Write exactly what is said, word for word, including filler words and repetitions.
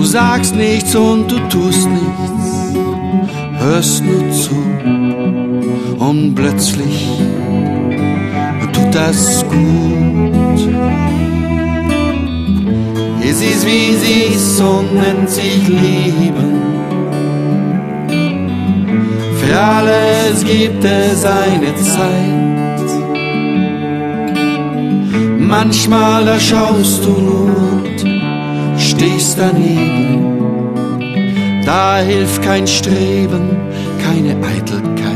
Du sagst nichts und du tust nichts, hörst nur zu und plötzlich tut das gut. Es ist wie sie so nennt sich Lieben. Für alles gibt es eine Zeit. Manchmal da schaust du nur und stehst daneben. Da hilft kein Streben, keine Eitelkeit.